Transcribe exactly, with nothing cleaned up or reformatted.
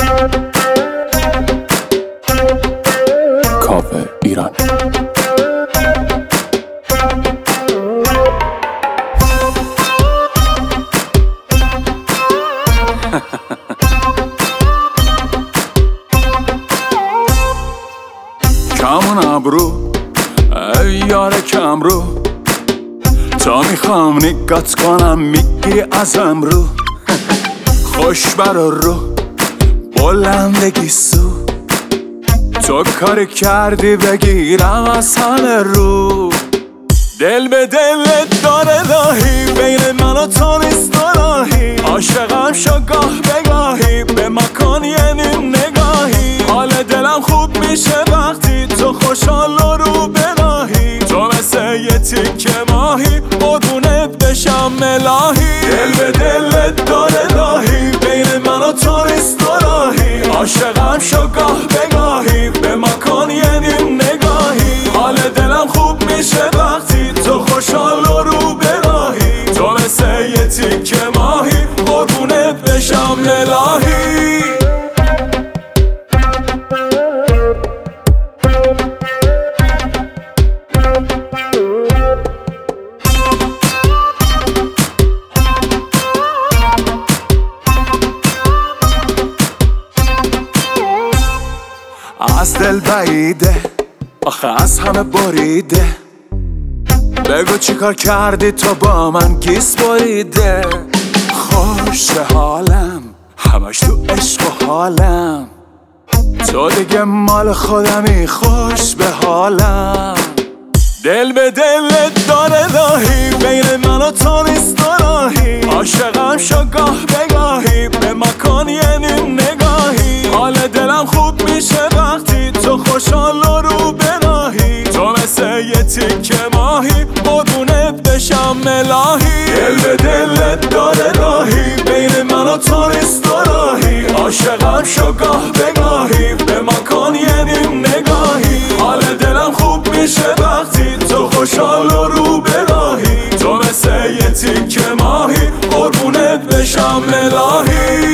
کافه ایران. کمون ابرو ای یار کم رو، تا میخوام نگات کنم میگیری ازم رو. خوش برا رو بلندگی سو، تو کاری کردی بگیرم از همه رو. دل به دلت داره لاهی، بین من و تو نیست راهی. عاشقم شو گاه بگاهی، به مکان یعنی نگاهی. حال دلم خوب میشه وقتی تو خوشحال و رو براهی. تو مثل یه تیکه ماهی، قربونت بشم الهی. دل به دلت داره لاهی، بین من و تو نیست راهی. عاشقم شو گاه بگاهی، به مکان یعنی نگاهی. حال دلم خوب میشه وقتی تو خوشحال و رو براهی. تو مثل یه تیکه ماهی، قربونت بشم الهی. از دل بعیده آخه از همه بریده. بگو چی کار کردی تو با من گیس بریده. خوش به حالم همش تو عشق و حالم، تو دیگه مال خودمی خوش به حالم. دل به دلت داره لاهی، بین من و تو نیست راهی. عاشقم شو گاه بگاهی، به مکان یعنی نگاهی. حال دلم خوب میشه وقتی تو خوشحال و رو براهی. تو مثل یه تیکه ماهی، قربونت بشم الهی. دل به دلت داره لاهی، بین من و تو نیست راهی. عاشقم شو گاه بگاهی، به مکان یعنی نگاهی. حال دلم خوب میشه وقتی تو خوشحال و رو براهی. تو مثل یه تیکه ماهی، قربونت بشم الهی.